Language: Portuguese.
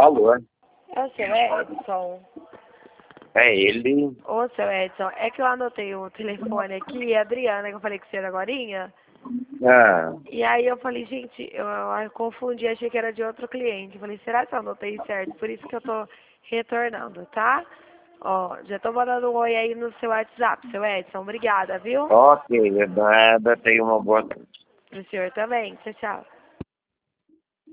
Alô? É o seu Edson? É ele? Ô, seu Edson, é que eu anotei o telefone aqui, a Adriana, que eu falei com você agorinha. Ah, E aí eu falei, gente, eu confundi, achei que era de outro cliente. Eu falei, será que eu anotei certo? Por isso que eu tô retornando, tá? Ó, já tô mandando um oi aí no seu WhatsApp, seu Edson. Obrigada, viu? ok, nada, tenha uma boa tarde. Pro senhor também. Tchau, tchau.